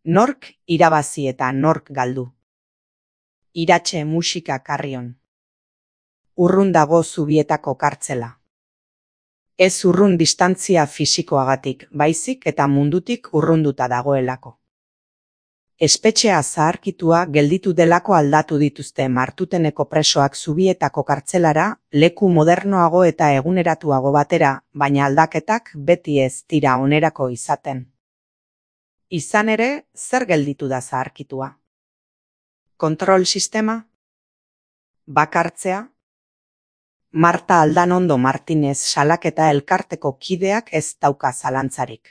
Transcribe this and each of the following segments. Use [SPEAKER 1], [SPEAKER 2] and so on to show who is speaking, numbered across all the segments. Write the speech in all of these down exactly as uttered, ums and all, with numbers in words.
[SPEAKER 1] Nork irabazi eta nork galdu. Iratxe musika karrion. Urrun dago Zubietako kartzela. Ez urrun distantzia fisikoagatik, baizik eta mundutik urrunduta dagoelako. Espetxea zaharkitua gelditu delako aldatu dituzte Martuteneko presoak Zubietako kartzelara, leku modernoago eta eguneratuago batera, baina aldaketak beti ez dira onerako izaten. Izan ere, zer gelditu da zaharkitua? Kontrol sistema? Bakartzea? Marta Aldanondo Martinez salaketa elkarteko kideak ez dauka zalantzarik.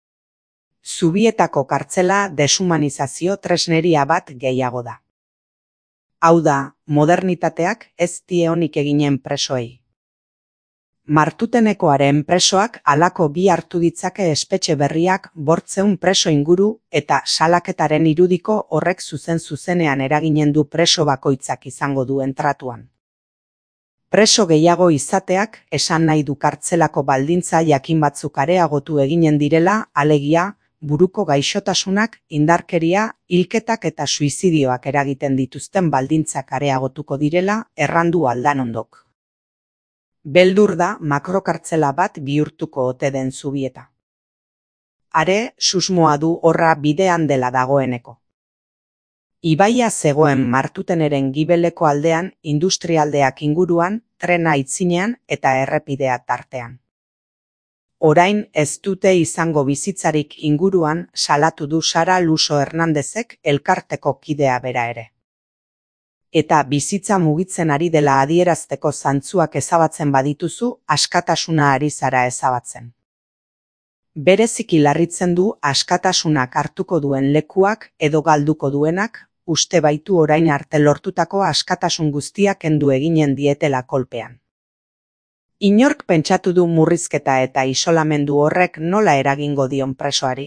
[SPEAKER 1] Zubietako kartzela deshumanizazio tresneria bat gehiago da. Hau da, modernitateak ez die onik eginen presoei. Martutenekoaren presoak halako bi hartu ditzake espetxe berriak bortzeun preso inguru eta salaketaren irudiko horrek zuzen zuzenean eraginen du preso bakoitzak izango duen tratuan. Preso gehiago izateak esan nahi du kartzelako baldintza jakin batzuk areagotu eginen direla, alegia, buruko gaixotasunak, indarkeria, hilketak eta suizidioak eragiten dituzten baldintzak areagotuko direla, errandu Aldanondok. Beldur da makrokartzela bat bihurtuko ote den Zubieta. Are, susmoa du horra bidean dela dagoeneko. Ibaia zegoen Martuteneren gibeleko aldean, industrialdeak inguruan, trena aitzinean eta errepidea tartean. Orain ez dute izango bizitzarik inguruan salatu du Sara Luso Hernandezek elkarteko kidea bera ere. Eta bizitza mugitzen ari dela adierazteko zantzuak ezabatzen badituzu, askatasuna ari zara ezabatzen. Bereziki larritzen du askatasunak hartuko duen lekuak edo galduko duenak, uste baitu orain arte lortutako askatasun guztiak kendu eginen dietela kolpean. Inork pentsatu du murrizketa eta isolamendu horrek nola eragingo dion presoari?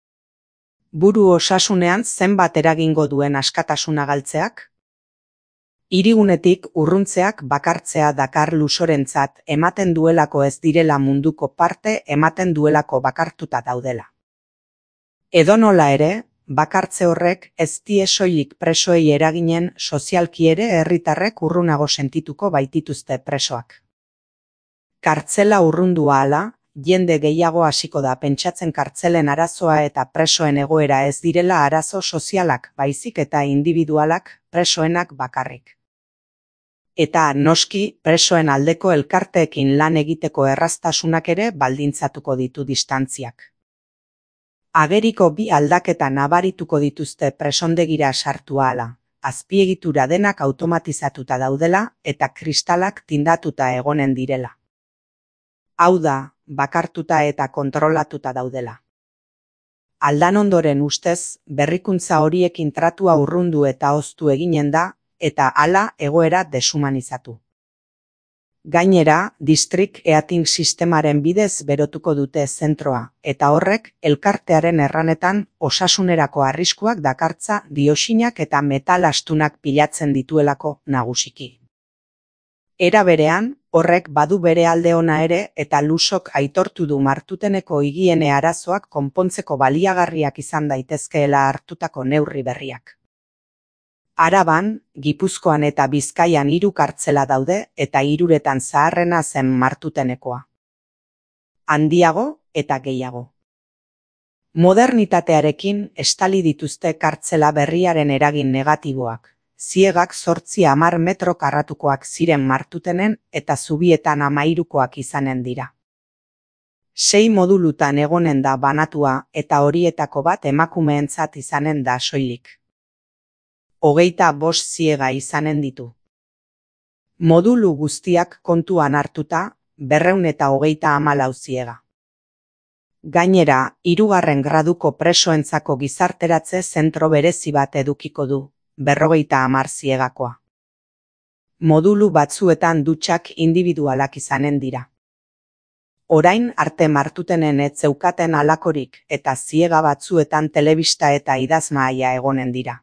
[SPEAKER 1] Buru osasunean zenbat eragingo duen askatasuna galtzeak? Hirigunetik urruntzeak bakartzea dakar Lusorentzat ematen duelako ez direla munduko parte ematen duelako bakartuta daudela. Edonola ere, bakartze horrek ez die soilik presoei eraginen sozialki ere herritarrek urrunago sentituko baitituzte presoak. Kartzela urrundu ahala, jende gehiago hasiko da pentsatzen kartzelen arazoa eta presoen egoera ez direla arazo sozialak, baizik eta individualak, presoenak bakarrik. Eta noski, presoen aldeko elkarteekin lan egiteko erraztasunak ere baldintzatuko ditu distantziak. Ageriko bi aldaketa nabarituko dituzte presondegira sartu ahala, azpiegitura denak automatizatuta daudela eta kristalak tindatuta egonen direla. Hau da, bakartuta eta kontrolatuta daudela. Aldanondoren ustez, berrikuntza horiekin tratua urrundu eta hoztu eginen da, eta hala egoera deshumanizatu. Gainera, distrik eating sistemaren bidez berotuko dute zentroa, eta horrek elkartearen erranetan osasunerako arriskuak dakartza dioxinak eta metal astunak pilatzen dituelako nagusiki. Era berean, horrek badu bere alde ona ere eta Lusok aitortu du Martuteneko higiene arazoak konpontzeko baliagarriak izan daitezkeela hartutako neurri berriak. Araban, Gipuzkoan eta Bizkaian hiru kartzela daude eta hiruretan zaharrena zen Martutenekoa. Handiago eta gehiago. Modernitatearekin estali dituzte kartzela berriaren eragin negatiboak. Ziegak zortzi hamar metro karratukoak ziren Martutenen eta Zubietan hamairukoak izanen dira. Sei modulutan egonen da banatua eta horietako bat emakumeentzat izanen da soilik. Hogeita bost ziega izanen ditu. Modulu guztiak kontuan hartuta, berrehun eta hogeita hamalau ziega. Gainera, hirugarren graduko presoentzako gizarteratze zentro berezi bat edukiko du. Berrogeita hamar ziegakoa. Modulu batzuetan dutxak individualak izanen dira. Orain arte Martutenen ez zeukaten halakorik eta ziega batzuetan telebista eta idazmahaia egonen dira.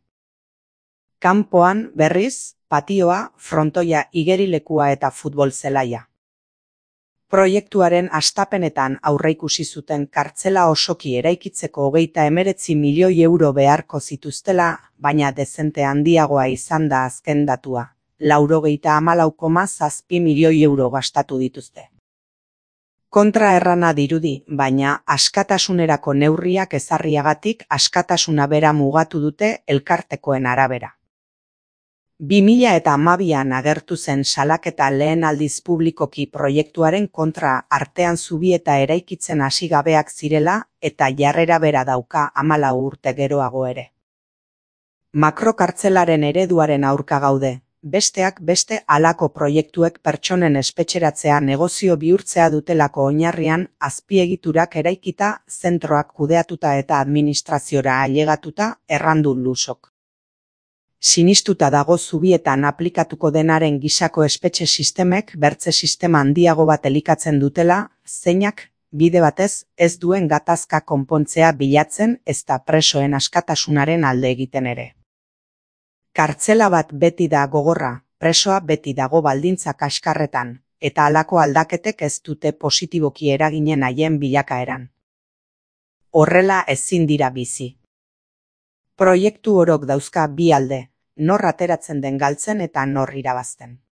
[SPEAKER 1] Kanpoan, berriz, patioa, frontoia, igerilekua eta futbol zelaia. Proiektuaren hastapenetan aurreikusi zuten kartzela osoki eraikitzeko hogeita hemeretzi milioi euro beharko zituztela, baina dezente handiagoa izan da azken datua, laurogeita hamalau koma zazpi milioi euro gastatu dituzte. Kontra errana dirudi, baina askatasunerako neurriak ezarriagatik askatasuna bera mugatu dute elkartekoen arabera. bi mila hamabian agertu zen salaketa lehen aldiz publikoki proiektuaren kontra artean zubieta eraikitzen hasi gabeak zirela eta jarrera bera dauka hamalau urte geroago ere. Makrokartzelaren ereduaren aurka gaude, besteak beste halako proiektuek pertsonen espetxeratzea negozio bihurtzea dutelako oinarrian azpiegiturak eraikita, zentroak kudeatuta eta administraziora ailegatuta errandu Lusok. Sinistuta dago zubietan aplikatuko denaren gisako espetxe sistemek bertze sistema handiago bat elikatzen dutela, zeinak, bide batez, ez duen gatazka konpontzea bilatzen ezta presoen askatasunaren alde egiten ere. Kartzela bat beti da gogorra, presoa beti dago baldintza kaskarretan, eta halako aldaketek ez dute positiboki eraginen haien bilakaeran. Horrela ezin dira bizi. Proiektu orok dauzka bi alde, nor ateratzen den galtzen eta nor irabazten.